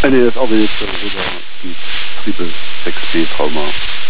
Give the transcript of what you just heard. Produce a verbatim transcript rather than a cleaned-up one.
Äh, nee, das Auge jetzt äh, sogar ein Triple sechs B Trauma.